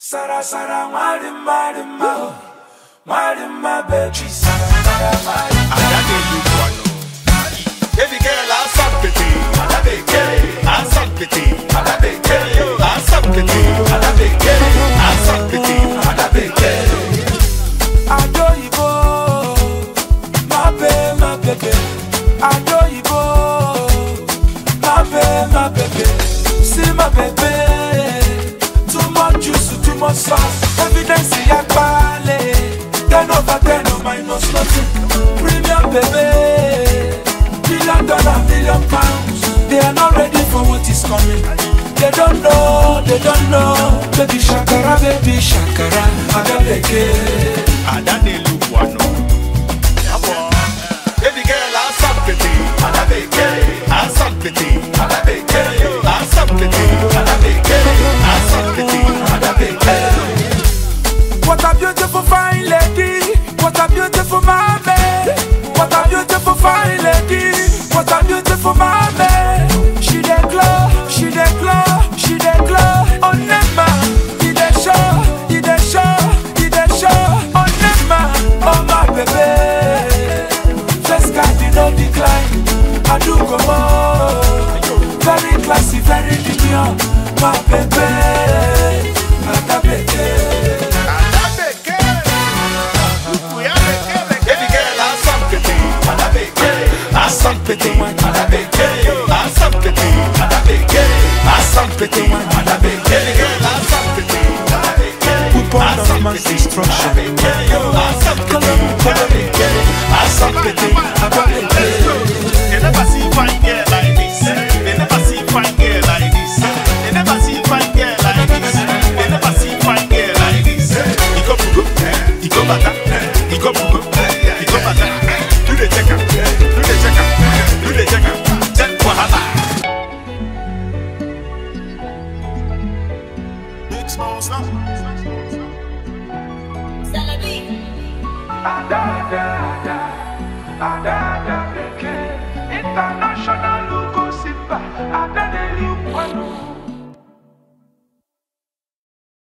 Sara Sara Marima baby Sara Sara Marima. Baby girl, I'm something. I'm something. I'm something. Adoyibo, my baby. Adoyibo, my baby. See my baby. Too much juice, too much sauce. Evidence ya quale. 10 over 10, no minus nothing. Premium baby. $1 million pounds. They are not ready for what is coming. They don't know. Baby Shakara, Adabeke. Adane Lukwano. Baby girl, I'm something. I'm something. I'm something. What a beautiful fine lady. What a beautiful mommy. What a beautiful fine lady. What a beautiful mommy. She dey glow. On Nema, he dey show. On Nema, oh my baby. First card did not decline. I do go more. Very classy, very demure. My baby, Adabeke. Baby girl, I'm something. I'm something. Baby girl, I'm something. We born on man's destruction. They never see fine girl like this. They never see fine girl like this. They never see fine girl like this. They never see fine girl like this. He go bata. Do the checker. Check wahala. Big small stuff. Da da da da da da da.